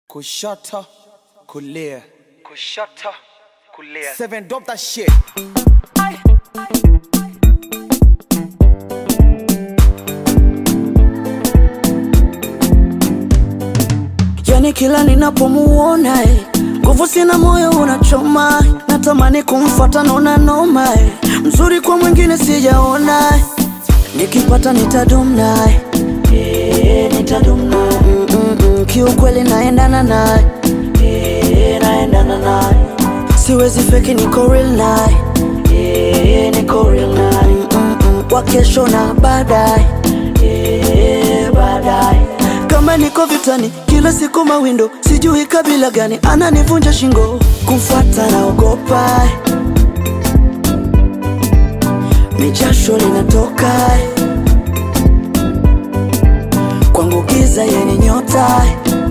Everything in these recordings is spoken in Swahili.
Kushata, kulia. Kushata, kulia. 7, drop that shit. Yani kila ninapomuona nguvu sina, moyo unachoma, natamani kumfuata naona noma mzuri kwa mwingine sijaona, nikipata nitadum naye, nitadum naye, kiukweli naendana naye, naendana naye, siwezi fake, niko real naye, niko real naye, wa kesho na baadaye, baadaye. Kama niko vitani, kila siku mawindo, sijui kabila gani ananivunja shingo, kumfuata naogopa, mijasho linatoka, kwangu giza yeni nyota,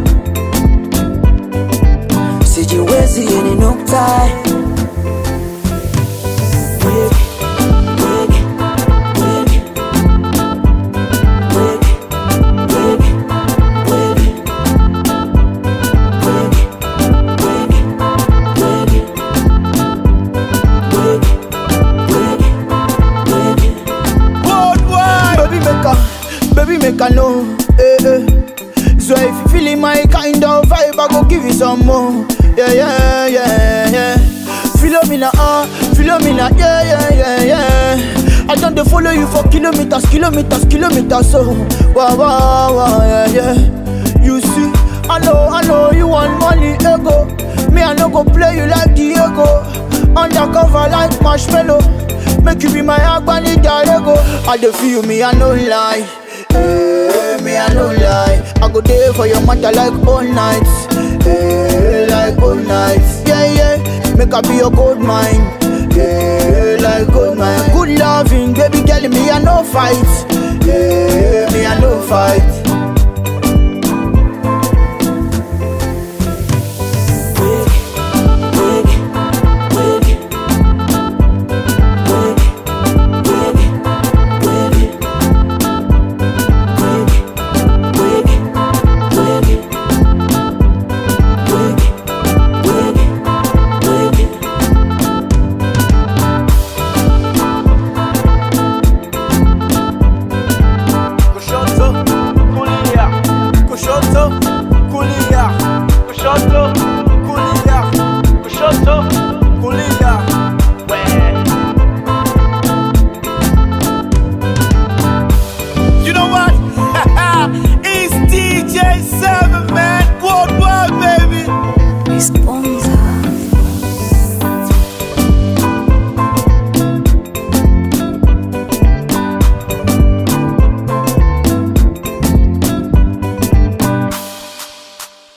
sijiwezi yeni nukta. Baby make I know, So if you feeling my kind of vibe, I go give you some more. Yeah. Philomena, yeah. I don't follow you for kilometers, so wow, yeah. You see, I know you want money, ego. Me, I no go play you like Diego. Undercover like marshmallow. Make you be my agbani darego. I dey feel me, I no lie. Me, I no lie. I go there for your matter like all night. Like all night. Yeah. Make I be your gold mine. Like gold mine. Good loving, baby girl, me I no fight. Me I no fight.